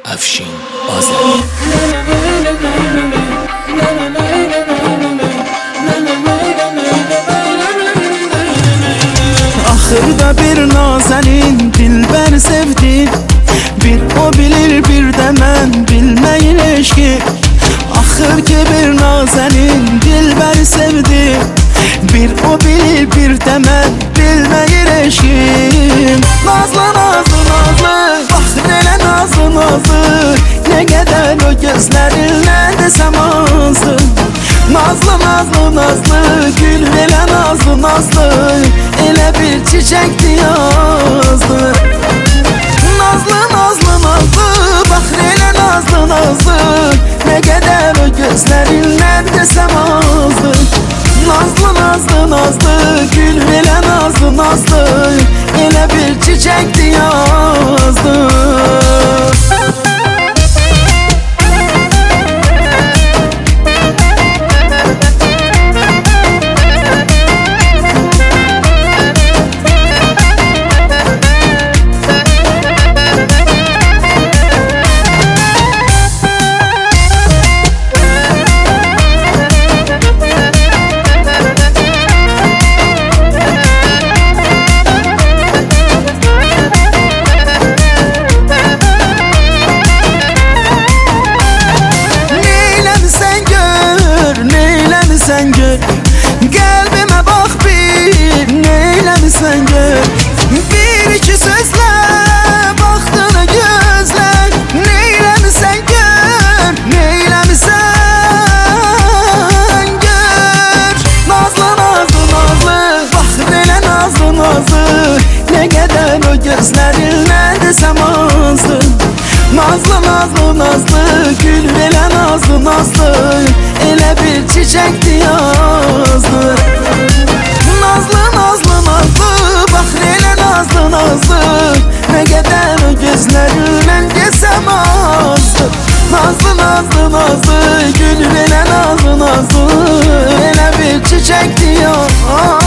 Afşin Azəri. Axırda bir nazenin dilber sevdi, bir o bilir bir de mən bilməyin eşki. Axır ki bir nazenin dilber sevdi, bir o bilir bir de mən bilməyin eşki. Nazlı nazlı nazlı, bax elə nazlı nazlı, ne qədər o gözlərinlə desəm azdı. Nazlı nazlı nazlı, gül elə nazlı nazlı, elə bir çiçekti yazdı. Nazlı nazlı nazlı, bax elə nazlı nazlı, ne qədər o gözlərindən desəm azdı. Nazlı nazlı nazlı, gül elə nazlı nazlı, elə bir çiçekti yazdı. Sen gör, kalbime bak bir, neylemişsen gör. Bir iki sözle baktığını gözler, neylemişsen gör, neylemişsen gör. Nazlı nazlı nazlı, bak böyle nazlı nazlı, ne kadar o gözlerinle desem azdı. Nazlı nazlı nazlı, gül böyle nazlı nazlı, elə bir çiçekti yazdı. Nazlı nazlı nazlı, bax elə nazlı nazlı, ne qədər o gözlərindən desəm azdı. Nazlı nazlı nazlı, gül elə nazlı nazlı, elə bir çiçekti yazdı.